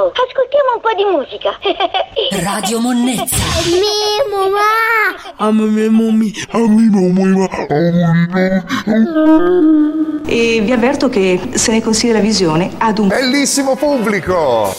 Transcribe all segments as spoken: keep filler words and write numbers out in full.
Oh, ascoltiamo un po' di musica. Radio Monnezza. Mimo, ma. E vi avverto che se ne consiglia la visione ad un bellissimo pubblico.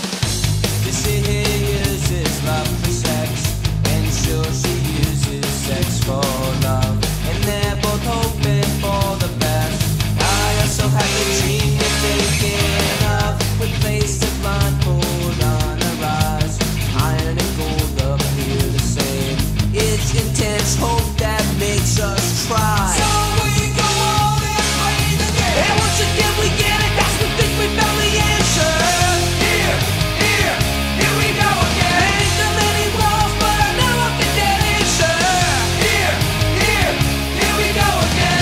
Hope that makes us try. So we go on and play the game. And once again we get it, that's we think we found the answer. Here, here, here we go again. Ain't so many walls, but I know I can get answer. Here, here, here we go again.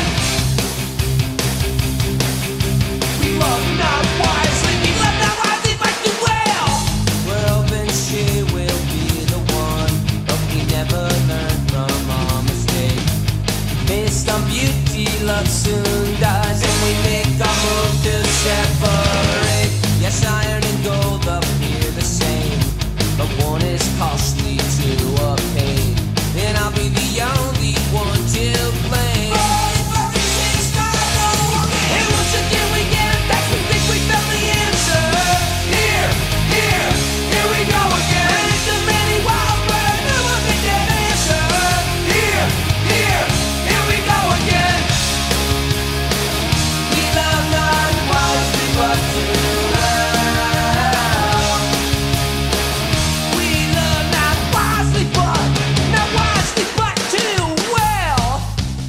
We love not wisely, we love not wisely, fight the well. Well, then she will be the one, but we never learn from our mistake. Based on beauty, love soon dies, and we make our move to separate. Yes, iron and gold appear the same, but one is costly to obtain, and I'll be the only one to blame. And once again we get it back, we think we found the answer. Here, here, here we go again. Ain't so many wild, but I know I can get answer. Here, here, here we go again. We love not wisely, but too well. We love not wisely, but not wisely, but too well.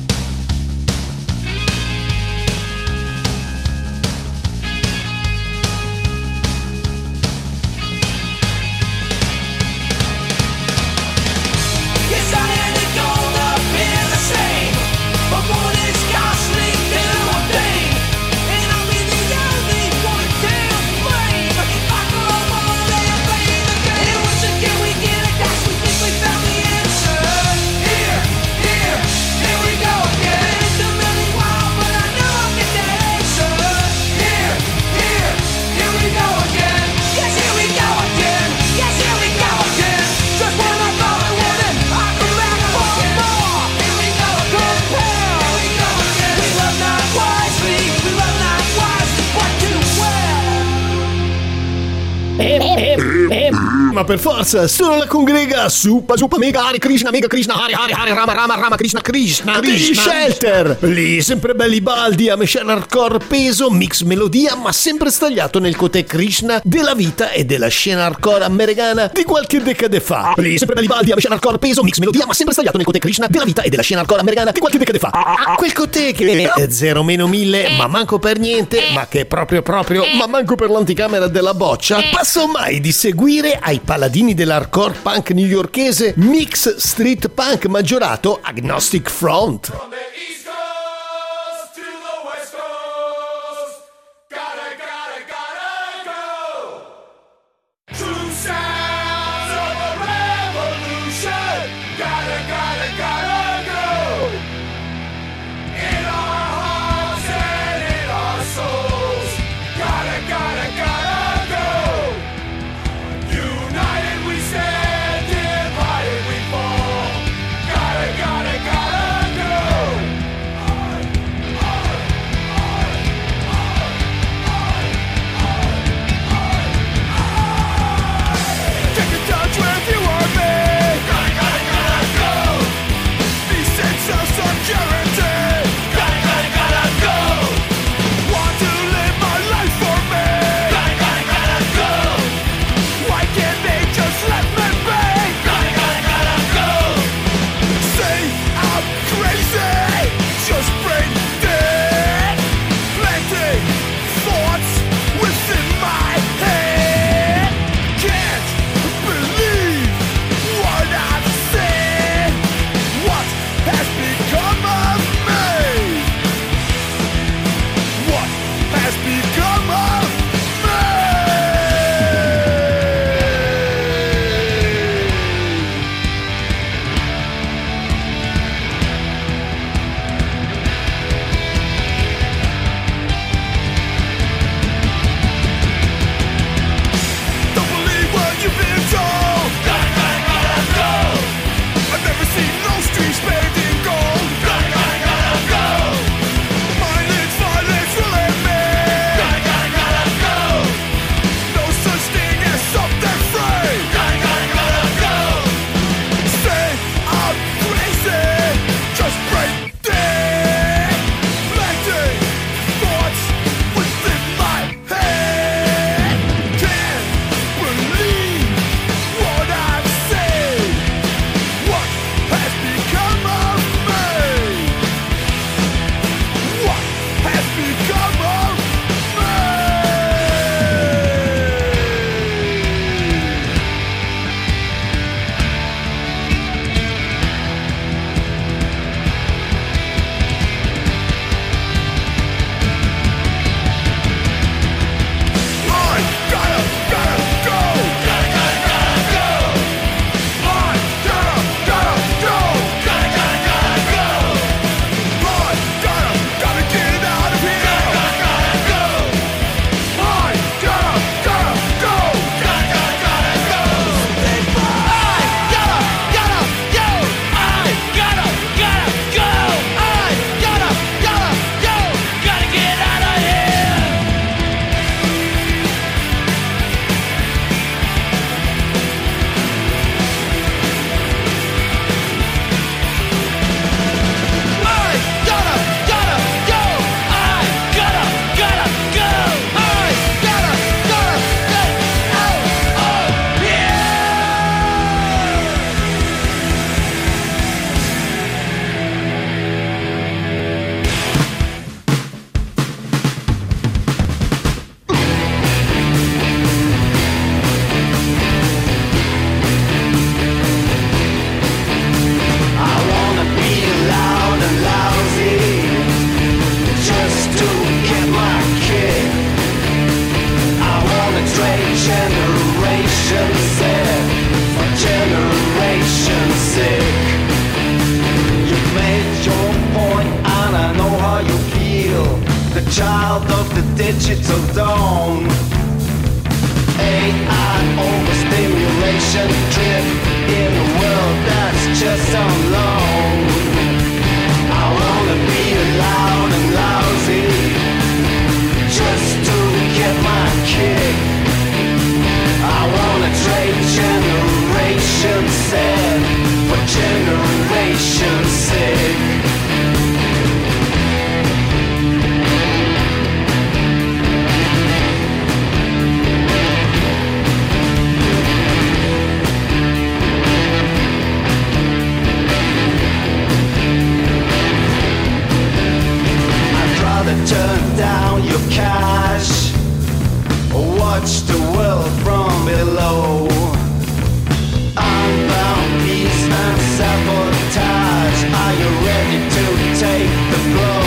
Yes, iron and gold appear the same, but one is costly to obtain, and I'll be the only one to blame. If I go on and play the game, and once again we get it, that's we think we found the answer. Here, here, here we go again. Ain't so many wild, but I know I can get answer. Here, here, here we go again. Yes, here we go again. Yes, here we go again. Just when I thought I wouldn't, I come back for more. Here we go again. Here we go again. We love not wisely, we love not wisely, but too well. Ma per forza, solo la congrega Suppa Suppa Mega Hare Krishna Mega Krishna Hare Hare Hare Rama Rama Rama Krishna Krishna degli Shelter. Lì sempre belli baldi a mescere hardcore peso, mix melodia, ma sempre stagliato nel côté Krishna della vita e della scena hardcore americana di qualche decade fa. Lì sempre belli baldi a mescere hardcore peso, mix melodia, ma sempre stagliato nel côté Krishna della vita e della scena hardcore americana di qualche decade fa. Quel côté che è zero meno mille, ma manco per niente, ma che è proprio proprio, ma manco per l'anticamera della boccia, passò mai di seguire ai paladini dell'hardcore punk newyorkese mix street punk maggiorato Agnostic Front. Gotta, gotta, gotta go. trade generations set for generations sake. You've made your point and I know how you feel. The child of the digital dawn. A I overstimulation trip in a world that's just so long. I wanna be loud and lousy just to get my kick. I wanna trade generations set for generations sake. Turn down your cash or watch the world from below. Unbound peace and sabotage. Are you ready to take the blow?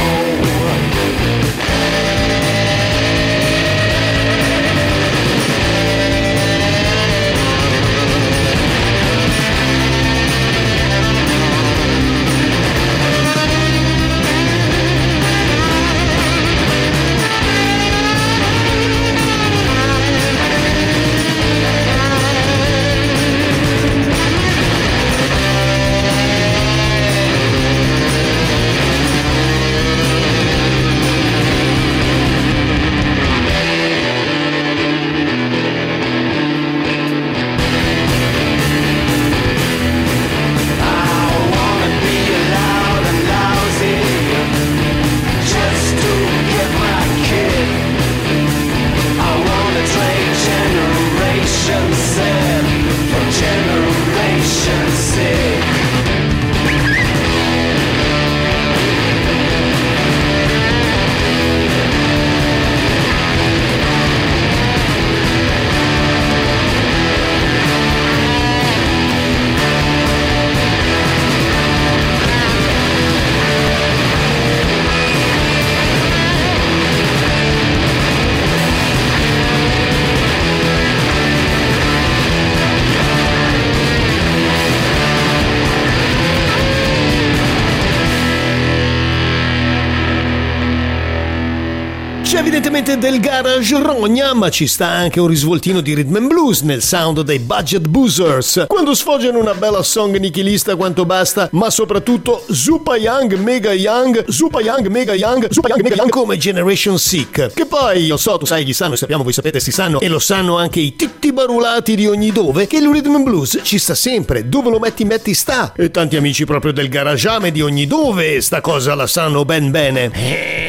Evidentemente del garage rogna, ma ci sta anche un risvoltino di rhythm and blues nel sound dei Budget Boozers, quando sfoggiano una bella song nichilista quanto basta, ma soprattutto Super Young, Mega Young, Super Young, Mega Young, Super Young, Mega Young come Generation Sick. Che poi, io so, tu sai, chi sanno, sappiamo, voi sapete, si sanno, e lo sanno anche i titti barulati di ogni dove, che il rhythm and blues ci sta sempre, dove lo metti metti sta. E tanti amici proprio del garageame di ogni dove sta cosa la sanno ben bene.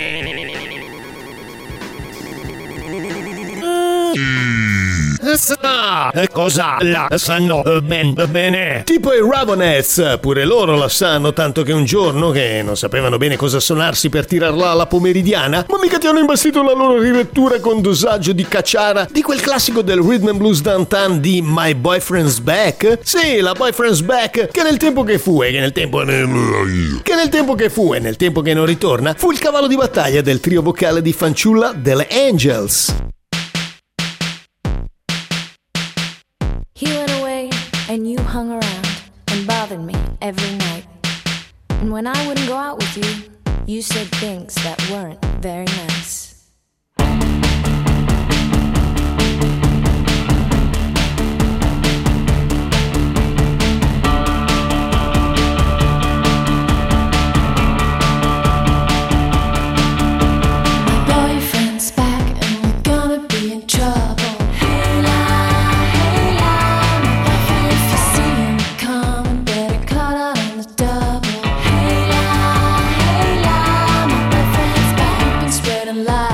Cosa la sanno ben bene? Tipo i Ravenettes, pure loro la sanno, tanto che un giorno, che non sapevano bene cosa suonarsi per tirarla alla pomeridiana, ma mica ti hanno imbastito la loro rilettura con dosaggio di cacciara di quel classico del rhythm and blues downtown di My Boyfriend's Back? Sì, la Boyfriend's Back, che nel tempo che fu e che nel tempo che nel tempo che fu e nel tempo che non ritorna, fu il cavallo di battaglia del trio vocale di fanciulla delle Angels. He went away and you hung around and bothered me every night. And when I wouldn't go out with you, you said things that weren't very nice. Life.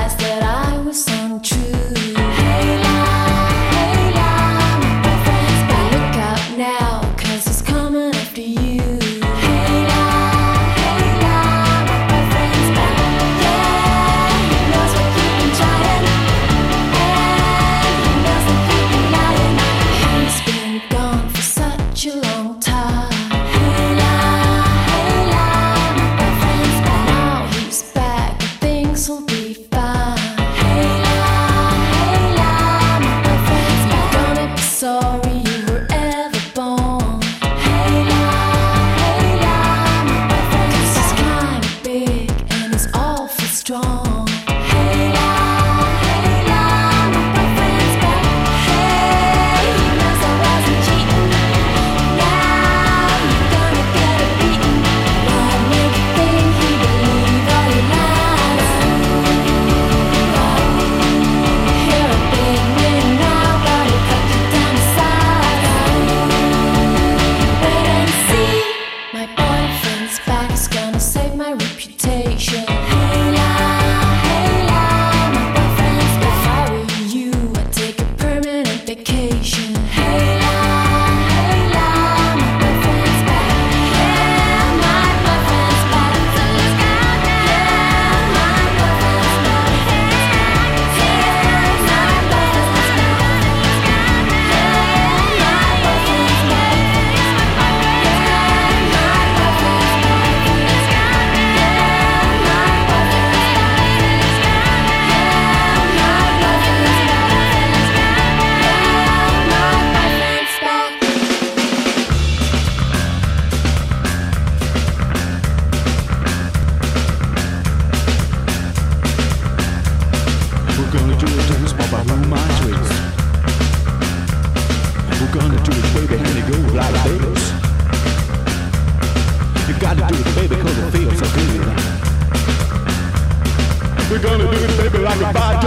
You're gonna do it, baby, like a bad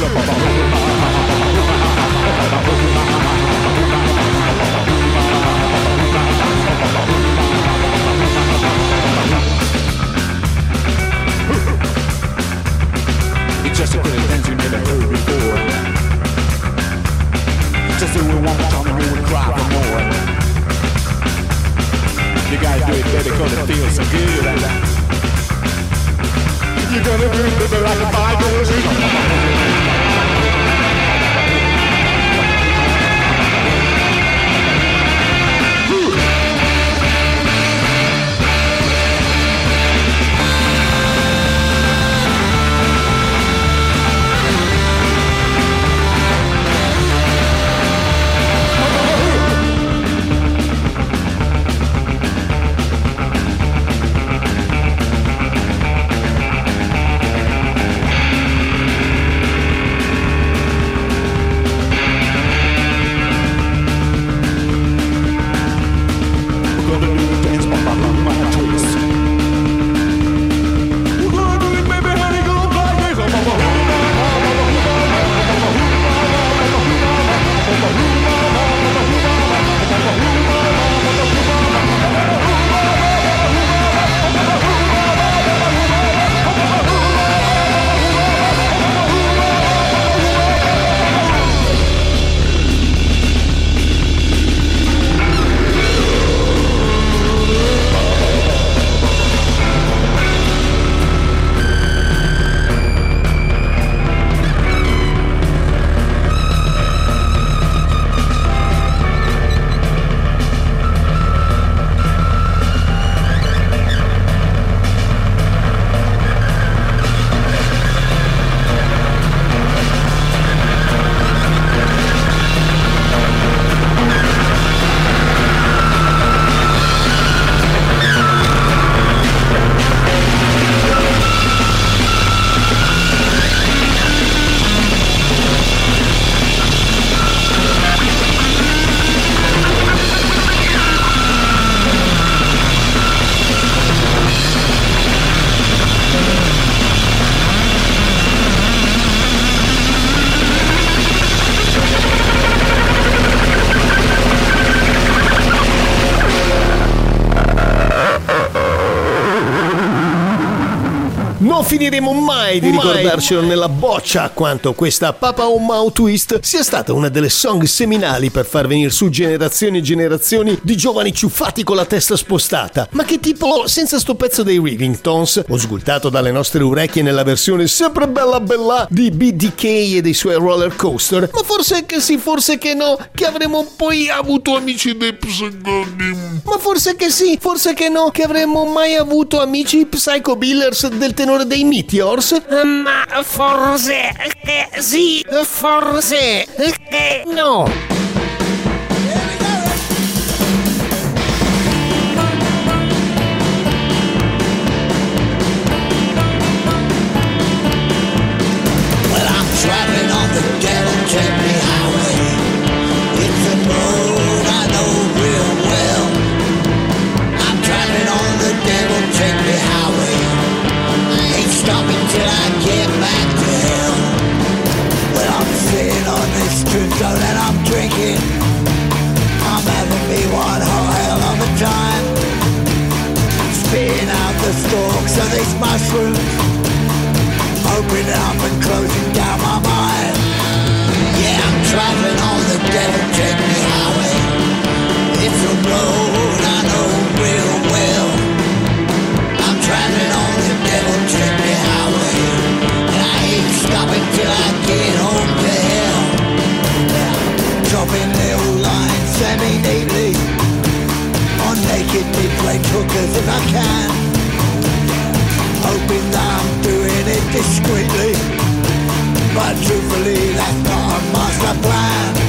It's just a good dance we never heard before. Just do it one more time and we will cry for more. You gotta do it, baby, cause it feels so good. You're gonna do it, baby, like a bad Non finiremo mai di ricordarcelo nella boccia quanto questa Papa O Mau Twist sia stata una delle song seminali per far venire su generazioni e generazioni di giovani ciuffati con la testa spostata, ma che tipo senza sto pezzo dei Rivingtons, osgultato dalle nostre orecchie nella versione sempre bella bella di B D K e dei suoi roller coaster, ma forse che sì, forse che no, che avremmo poi avuto amici dei pseudonimi, ma forse che sì, forse che no, che avremmo mai avuto amici Psycho Billers del tenore dei Meteors? Ma forse che sì, forse che no. Driving on the devil Checkmate Highway. It's a road I know real well. I'm driving on the devil Checkmate Highway. I ain't stopping till I get back to hell. Well, I'm sitting on this strip zone and I'm drinking. I'm having me one hell of a time. Spitting out the stalks of these mushrooms. Opening up and closing down my mind. Yeah, I'm driving on the devil Checkmate Highway. It's a road I know real well. I'm driving on the devil Checkmate Highway, and I ain't stopping till I get home to hell. Yeah, dropping little lines semi-neatly on naked mid-plate hookers if I can. Hoping that I'm doing it discreetly, but truthfully that's not a master plan.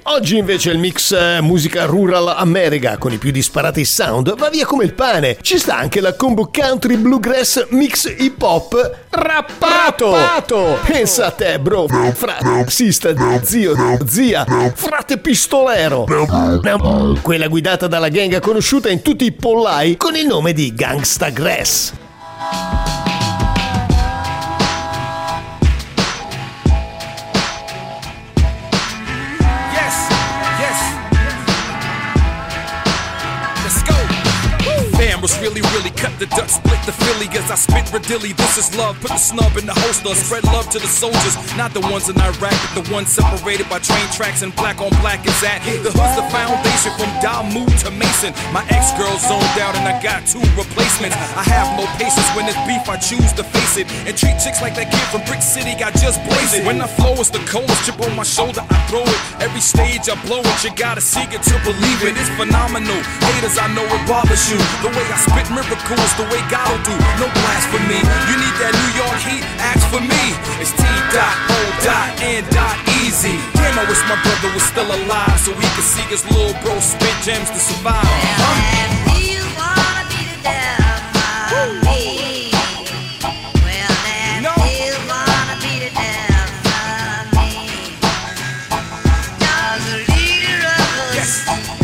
Oggi invece il mix eh, musica rural America con i più disparati sound va via come il pane. Ci sta anche la combo country bluegrass mix hip hop rappato. rappato. Pensa a te, bro. Fra sista, zio, zia, frate pistolero. Quella guidata dalla gang conosciuta in tutti i pollai con il nome di Gangsta Grass. Was really, really cut the Dutch, split the Philly as I spit redilly. This is love, put the snub in the holster. Spread love to the soldiers, not the ones in Iraq, but the ones separated by train tracks and black on black is at. The hood's the foundation from Damu to Mason. My ex-girl zoned out and I got two replacements. I have no patience when it's beef, I choose to face it. And treat chicks like that kid from Brick City, got just blazing. When I flow, it's the coldest chip on my shoulder, I throw it. Every stage I blow it, you gotta seek it to believe it. It's phenomenal, haters I know it bothers you. The way I spit miracles, the way God'll do, no blasphemy. You need that New York heat, ask for me. It's T dot O dot N dot easy. Damn, I wish my brother was still alive so he could see his little bro spit gems to survive. Huh? You wanna be the devil for me? Well, then no. You wanna be the devil for me? You're the leader of us. Yes.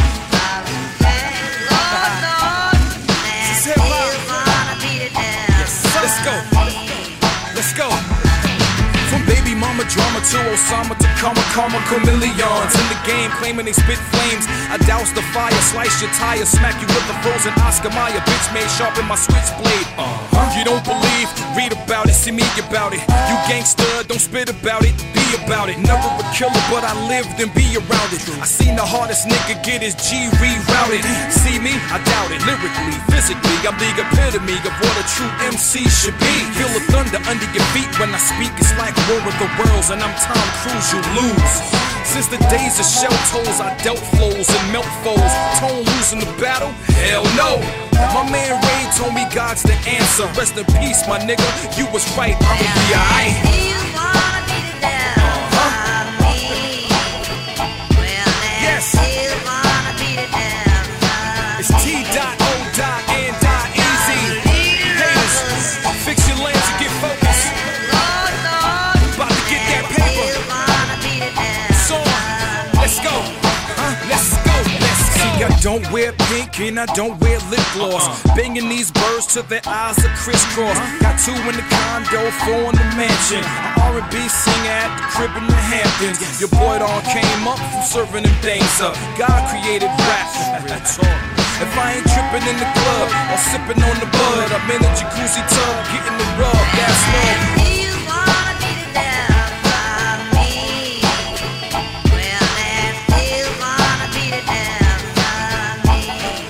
Let's go, let's go. From baby mama drama to Osama to karma, karma, chameleons in the game claiming they spit flames. I douse the fire, slice your tire, smack you with a frozen Oscar Mayer. Bitch made sharpen my switchblade. Uh-huh. You don't believe? Read about it, see me about it. You gangster, don't spit about it, be about it. Never a killer, but I lived and be around it. I seen the hardest nigga get his G rerouted. See me? I doubt it. Lyrically, physically, I'm the epitome of what a true M C should be. Feel the thunder under your feet when I speak. It's like War of the Worlds, and I'm Tom Cruise, you lose. Since the days of shell toes, I dealt flows and melt foes. Tone losing the battle? Hell no. My man Ray told me God's the answer. Rest in peace, my nigga. You was right, I'ma be alright. You wanna be the devil for me? Well, then yes. You wanna be the devil for it's T dot O dot N dot easy. Haters, fix your lens and get focused. About to get that paper. So, let's go. Huh? Let's go. Let's go. See, I don't wear pink and I don't wear lip gloss. Uh-uh. Banging these birds till their eyes are crisscross. Uh-huh. Got two in the condo, four in the mansion. I R and B sing at the crib in the Hamptons. Yes. Your boy Don came up from serving them things up. God created rap. If I ain't tripping in the club or sipping on the bud, I'm in a jacuzzi tub getting the rub. That's love. You wanna be the devil for me? Well, then you wanna be the devil for me?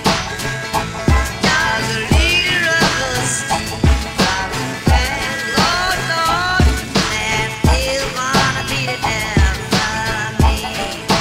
You're the leader of us. Lord, Lord, then you wanna be the devil for me?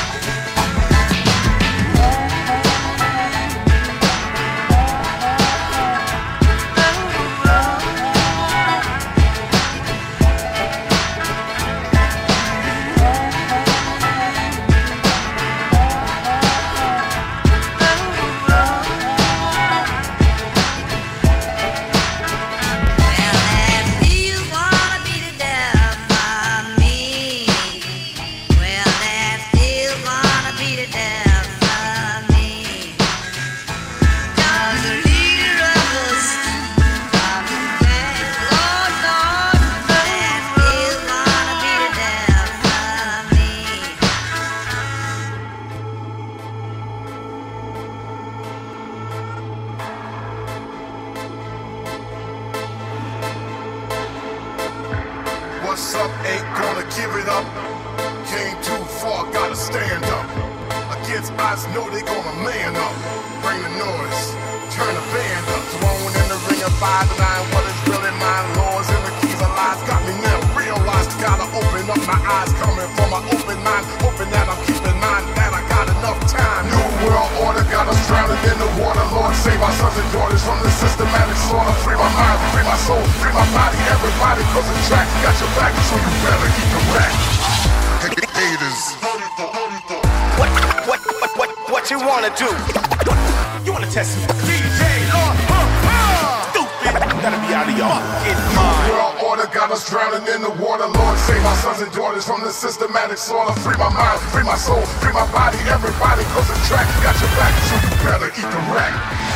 What's up, ain't gonna give it up. Came too far, gotta stand up. Against odds, know they gonna man up. Bring the noise, turn the band up. Thrown in the ring of five to nine, what is really mine? Laws and the keys of lies got me now. Realized gotta open up my eyes, coming from my open mind. Hoping that I'm keeping mine, that I got enough time. New world order got us drowning in the water. Lord, save our sons and daughters from the systematic slaughter. Free my mind, free my soul, free my body, everybody. Cause the track got your back, so you better keep it back. Haters. what, what, what, what you wanna do? You wanna test me? D J Lord, huh, huh. Stupid, gotta be out of your fucking mind. World order got us drowning in the water. Lord, save my sons and daughters from the systematic slaughter. Free my mind, free my soul, free my body. Everybody cause the track got your back, so you better eat the rack.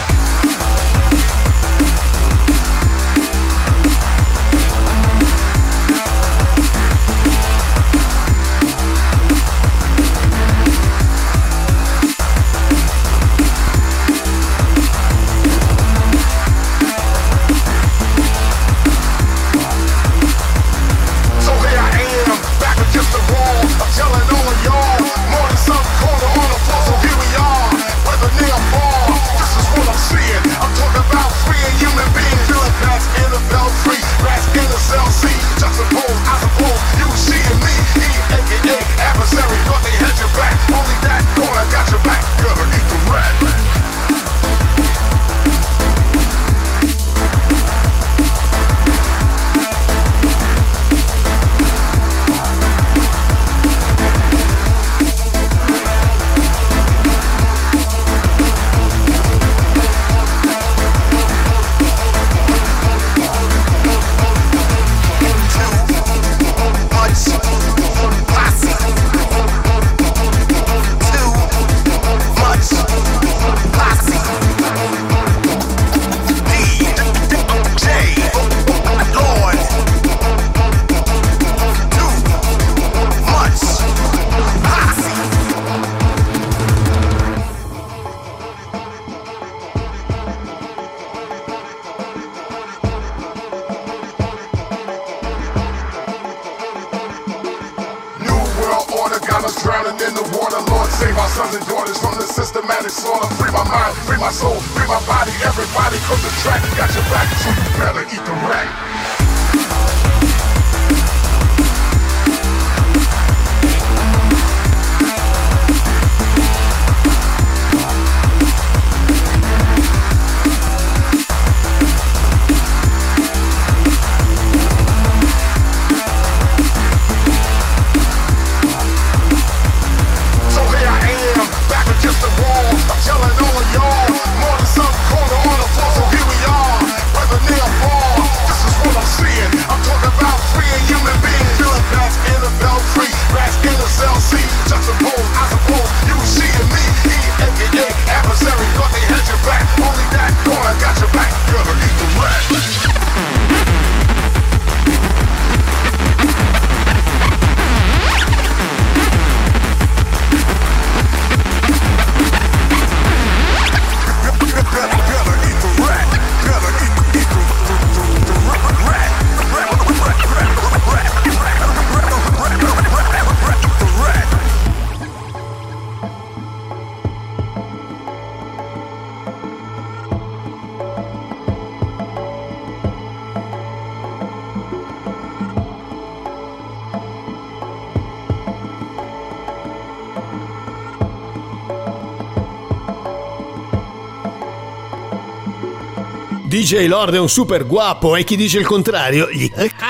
D J Lord è un super guapo e chi dice il contrario gli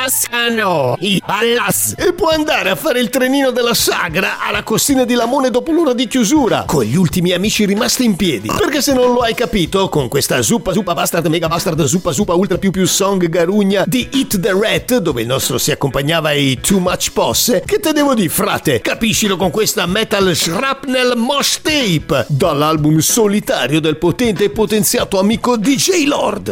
cascano i pallas e può andare a fare il trenino della sagra alla Costina di Lamone dopo l'ora di chiusura con gli ultimi amici rimasti in piedi. Perché se non lo hai capito, con questa zuppa zuppa bastard mega bastard zuppa zuppa ultra più più song garugna di Hit the Rat, dove il nostro si accompagnava ai Too Much Posse, che te devo dire, frate, capiscilo con questa Metal Shrapnel Mosh Tape dall'album solitario del potente e potenziato amico D J Lord.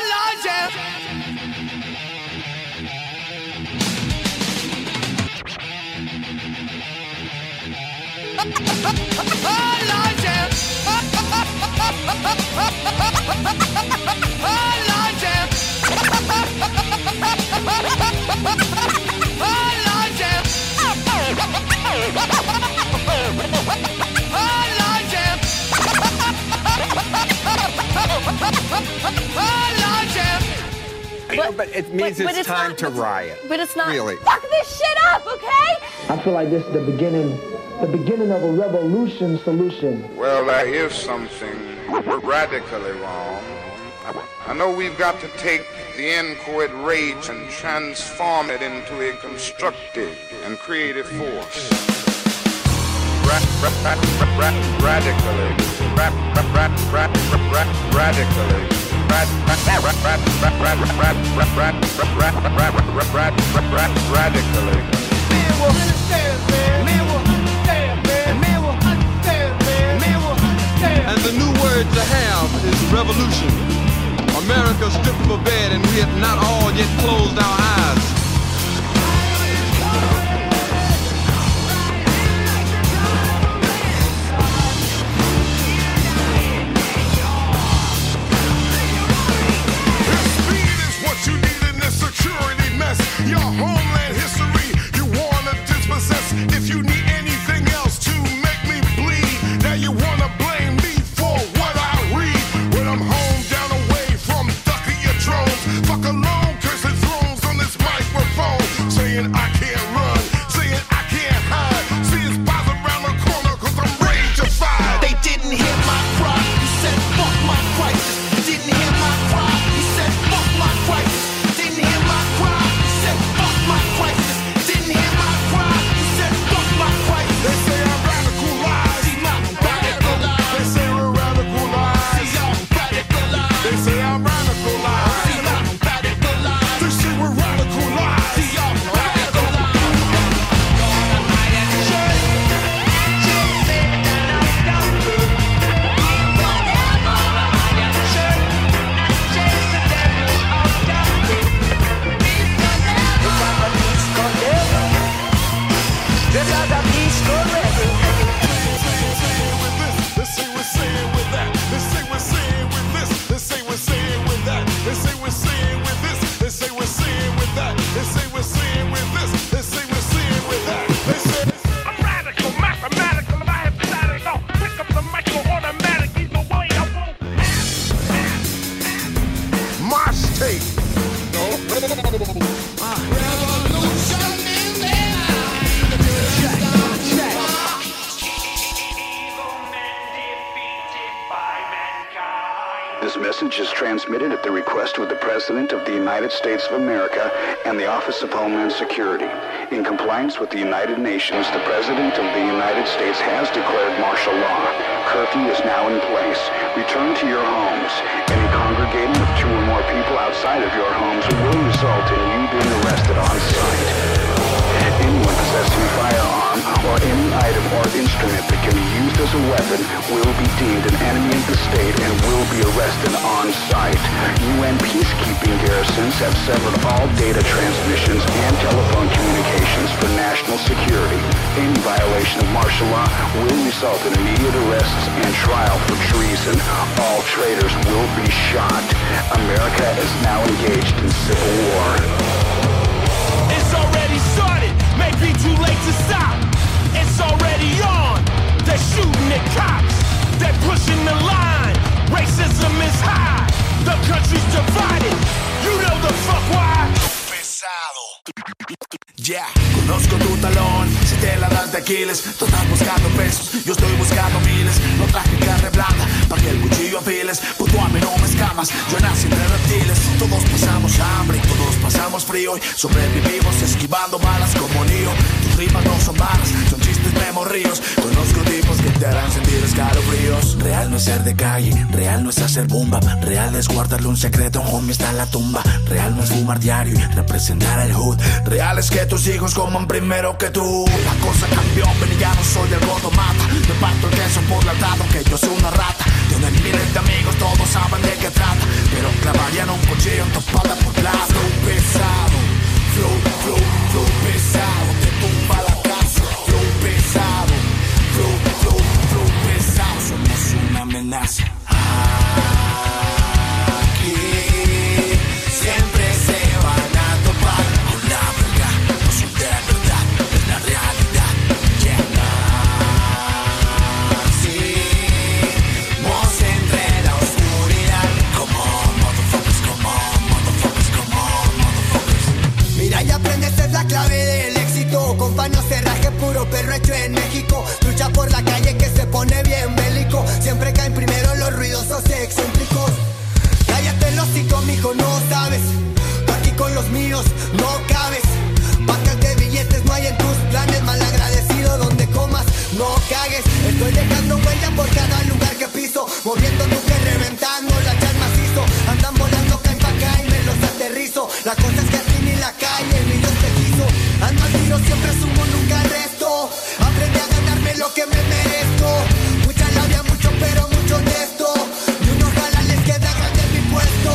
But it means but, but it's, it's time not, to riot. But it's not. Really. Fuck this shit up, okay? I feel like this is the beginning, the beginning of a revolution solution. Well, there is something radically wrong. I know we've got to take the inchoate rage and transform it into a constructive and creative force. radically, radically, radically. And the new word to have is revolution. America stripped of a bed and we have not all yet closed our eyes. Your homeland history, you wanna dispossess. If you need anything else to make me bleed, now you wanna blame me for what I read. When I'm home, down away from ducking your drones. Fuck alone, cursing thrones on this microphone. Saying I can't run, saying I can't hide. See it's bars around the corner cause I'm ragefied. They didn't hear my cry, you said fuck my crisis. Didn't hear my cry, you said fuck my crisis. Didn't hear my cry. Fuck my crisis, didn't hear my cry. You said fuck my crisis. They say I'm radicalized. See my radicalized. They say we're radicalized. See I'm radicalized. They say I'm radicalized. See I'm radicalized. They say we're radicalized. See I'm This message is transmitted at the request of the President of the United States of America and the Office of Homeland Security. In compliance with the United Nations, the President of the United States has declared martial law. Curfew is now in place. Return to your homes. Any congregating of two or more people outside of your homes will result in you being arrested on site. Anyone possessing a firearm or any item or instrument that can be used as a weapon will be deemed an enemy of the state and will be arrested on site. U N peacekeeping garrisons have severed all data transmissions and telephone communications for national security. Any violation of martial law will result in immediate arrests and trial for treason. All traitors will be shot. America is now engaged in civil war. It's already started, may be too late to stop. It's already on, they're shooting at cops. They're pushing the line, racism is high. The country's divided, you know the fuck why. Pesado. Yeah, conozco tu talón, si te la das de Aquiles. Tú estás buscando pesos, yo estoy buscando miles. No traje carne blanda, para que el cuchillo afiles. Puto a mí no me escamas, yo nací entre reptiles. Todos pasamos hambre, todos pasamos frío. Y sobrevivimos esquivando balas como lío. Tus rimas no son balas, son chistes memorríos. Conozco tipos que te harán sentir escalofríos. Real no es ser de calle, real no es hacer bomba. Real es guardarle un secreto, homie, está en la tumba. Real no es fumar diario y representar al hood. Real es que tus hijos coman primero que tú. La cosa cambió, pero ya no soy el gordo mata. Me parto el queso por la dado que yo soy una rata. Tienen miles de amigos, todos saben de qué trata. Pero clavarían un cuchillo en tu espalda por lado. Flow pesado, flow, flow, flow pesado. Te tumba la casa, flow pesado. Flow, flow, flow pesado. Somos una amenaza. Aquí siempre se van a topar con la verdad. No son de verdad, es la realidad. Yeah. Nacimos entre la oscuridad. Come on, motherfuckers, come on, motherfuckers, come on, motherfuckers. Mira y aprende, esta es la clave del éxito. Compa, no cerraje, puro perro hecho en México. Lucha por la calle que se pone bien bélico. Siempre caen primero los ruidosos excéntricos. Cállate el hocico, mijo, no sabes. Tú aquí con los míos no cabes. Vacas de billetes no hay en tus planes. Malagradecido donde comas. No cagues, estoy dejando huella por cada lugar que piso, moviendo nuques, reventando la chal macizo. Andan volando, caen pa' acá y me los aterrizo. La cosa es que aquí ni la calle ni Dios te quiso. Ando al tiro, siempre sumo, nunca resto. Aprendí a ganarme lo que me merezco. Mucha labia, mucho pero mucho honesto. Y unos galas les queda grande mi puesto.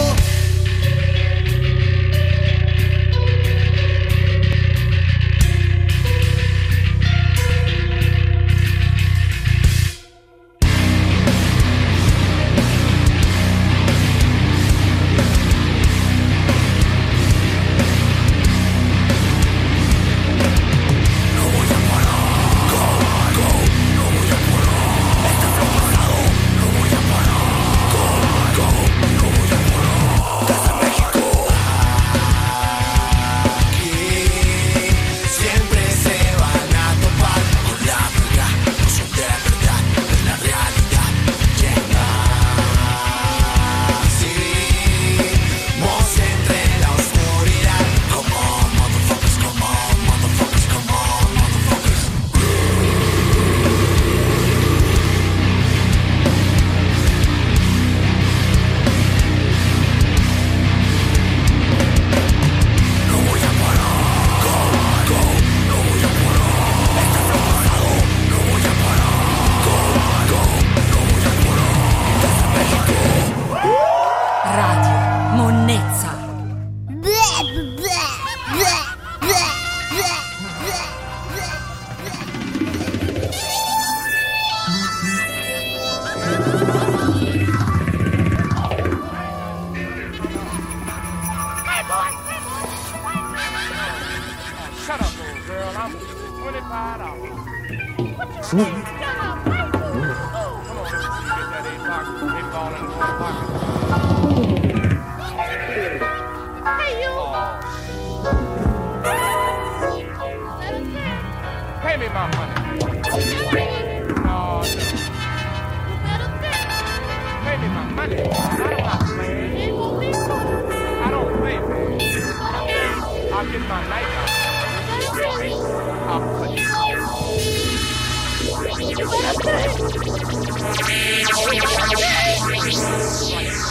I'll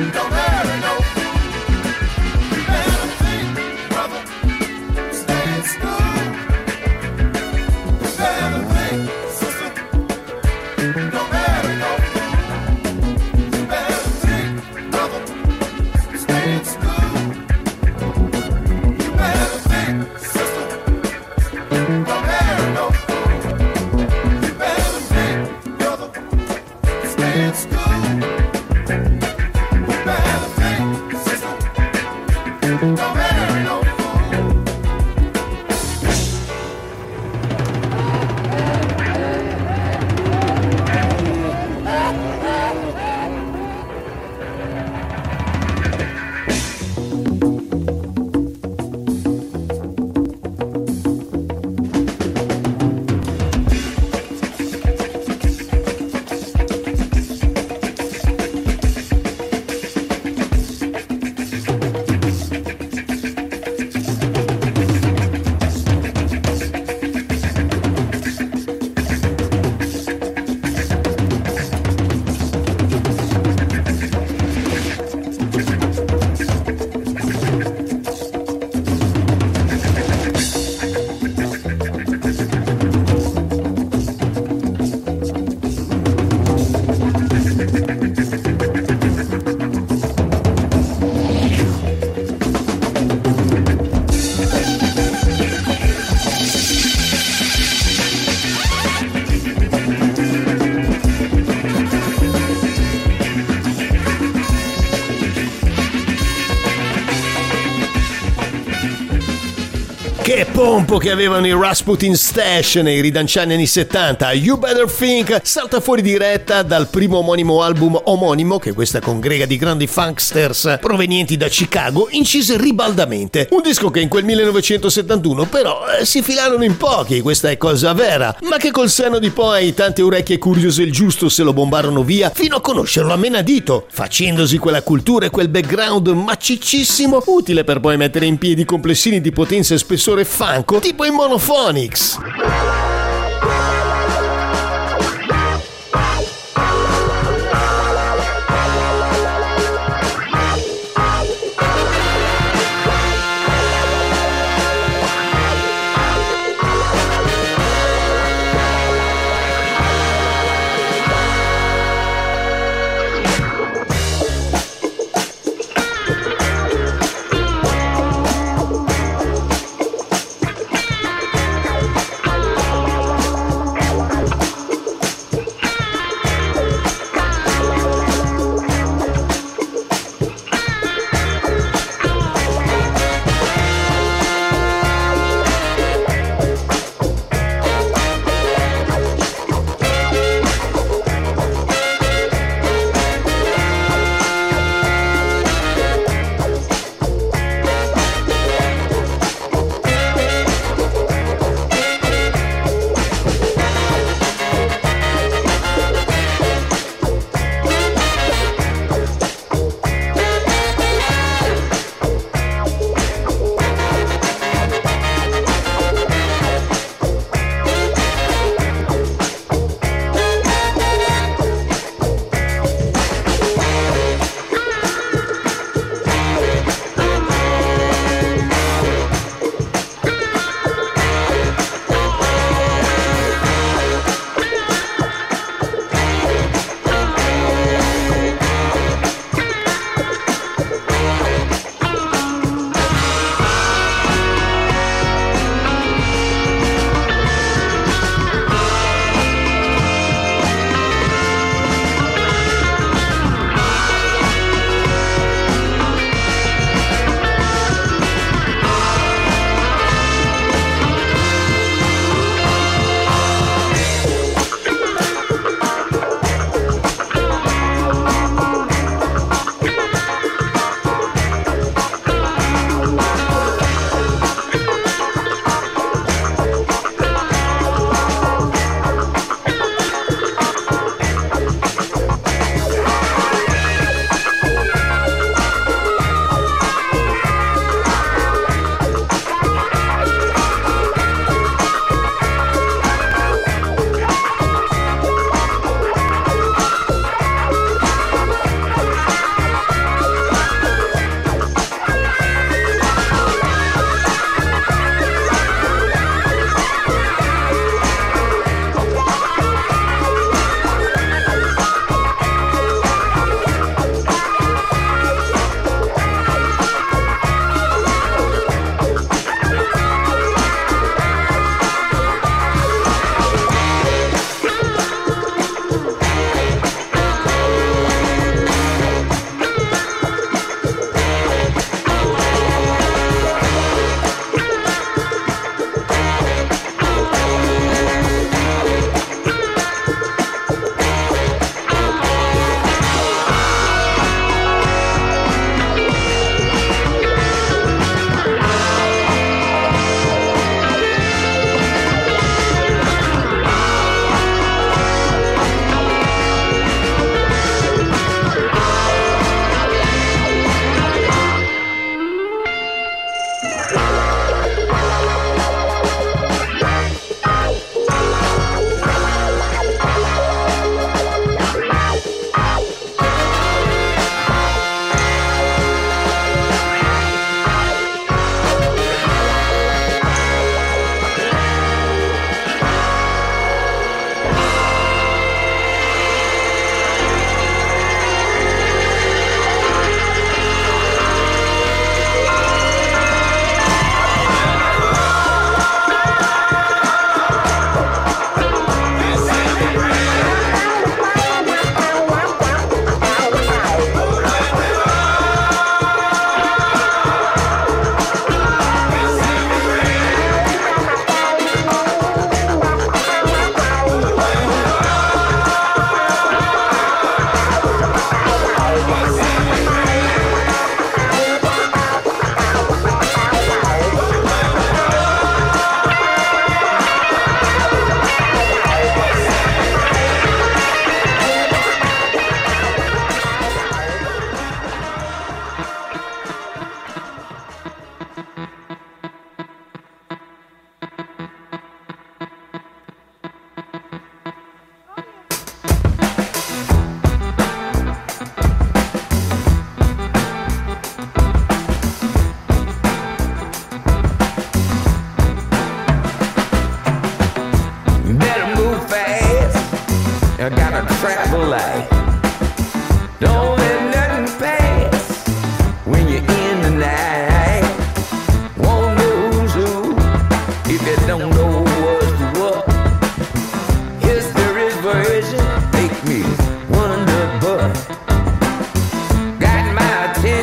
Che pompo che avevano i Rasputin Stash nei ridanciani anni settanta. You Better Think salta fuori diretta dal primo omonimo album omonimo che questa congrega di grandi funksters provenienti da Chicago incise ribaldamente. Un disco che in quel millenovecentosettantuno però eh, si filarono in pochi, questa è cosa vera, ma che col senno di poi tante orecchie curiose il giusto se lo bombarono via fino a conoscerlo a menadito, facendosi quella cultura e quel background maciccissimo utile per poi mettere in piedi complessini di potenza e spessore funko tipo i Monophonics.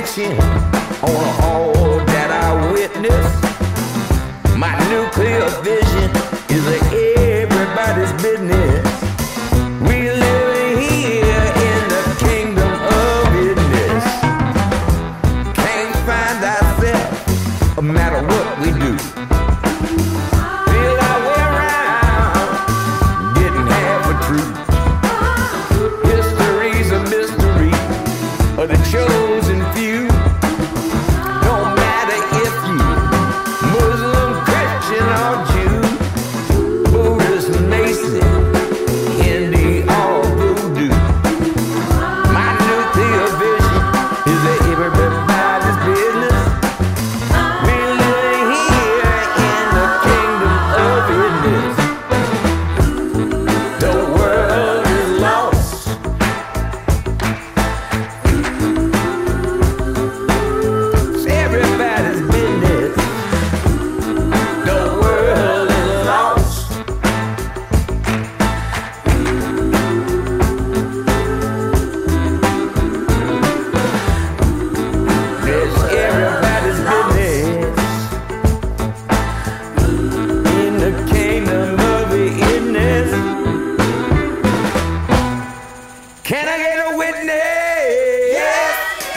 reflection on all that I witnessed. My nuclear vision is everybody's business. We live here in the kingdom of business. Can't find ourselves, no matter what we do. Feel our way around, getting half a truth. History's a mystery of the chosen few. Don't matter if you Muslim, Christian, or Jew, Buddhist, Mason, Hindi, or Voodoo. My nuclear vision is that everybody's business. We live here in the kingdom of business. The world is lost. It's everybody's business. The world is lost. It's everybody's business in the kingdom of business. Can I get a witness? Yes.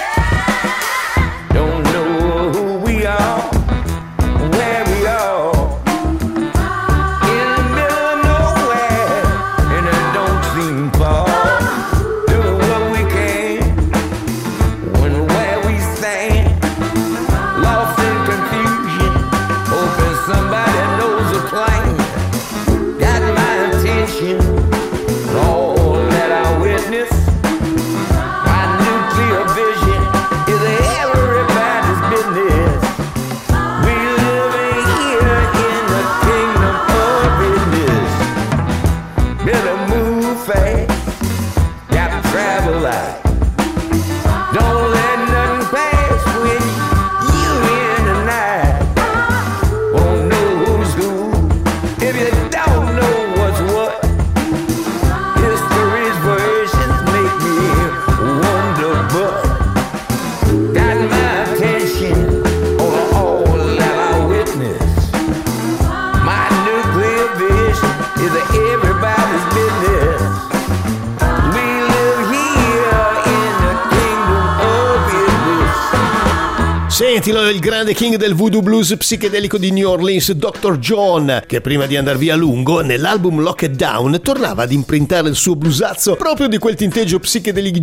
Don't know who we are, where we are. In the middle of nowhere, and it don't seem far. Doing what we can, when where we stand. Lost in confusion, hoping somebody knows a plan. Got my attention, all that I witness. My nuclear vision is everybody's business. We live here in the kingdom of business. Better move fast, gotta travel light. Don't let nothing pass with you in the night. Won't know who's who if you don't know what's what. History's versions make me wonder, but got my attention on all that I witness. My nuclear vision is everybody's business. We live here in the kingdom of business. Sentilo, il grande king del voodoo blues psichedelico di New Orleans, doctor John, che prima di andar via a lungo, nell'album Lock It Down, tornava ad imprintare il suo blusazzo proprio di quel tinteggio psichedelico.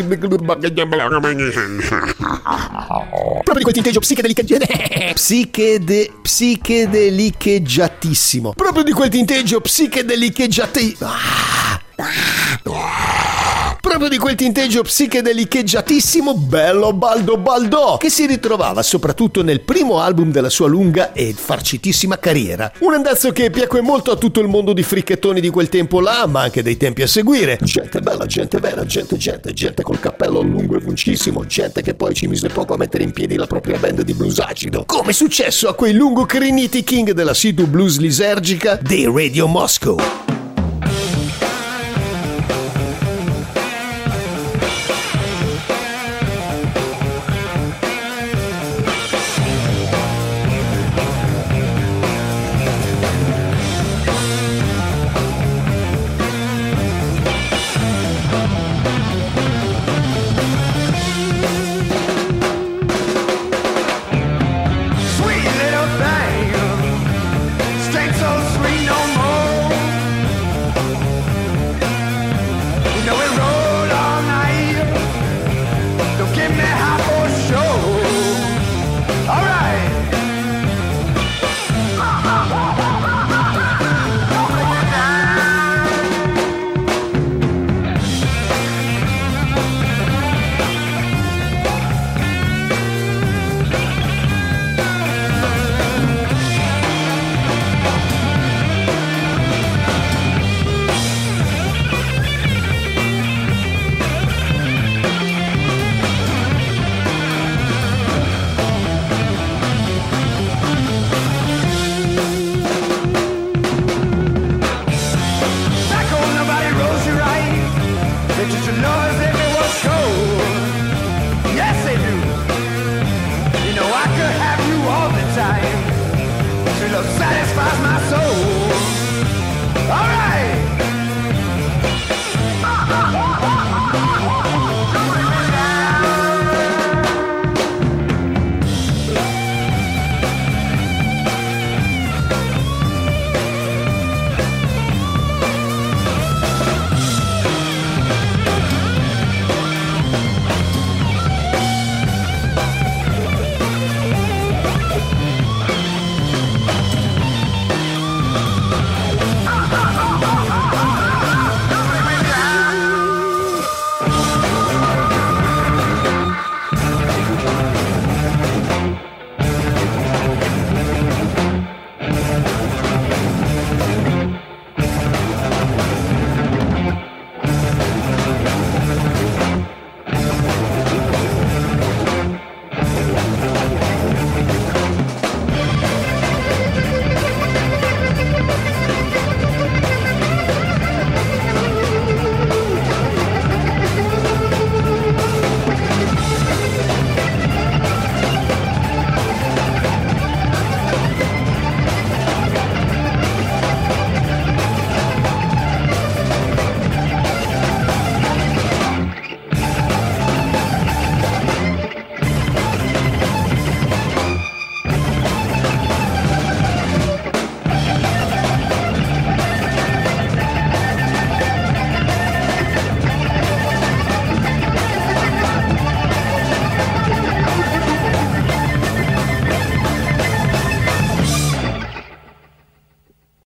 Proprio di quel tinteggio psichedelico. Psichede, psichedelicheggiatissimo. Proprio di quel tinteggio psichedelicheggiatissimo. Proprio di quel tinteggio psichedelicheggiatissimo bello baldo baldò, che si ritrovava soprattutto nel primo album della sua lunga e farcitissima carriera. Un andazzo che piacque molto a tutto il mondo di fricchettoni di quel tempo là, ma anche dei tempi a seguire. Gente bella, gente vera, gente, gente, gente col cappello lungo e vuncissimo, gente che poi ci mise poco a mettere in piedi la propria band di blues acido. Come è successo a quei lungo criniti king della Situ Blues lisergica dei Radio Moscow.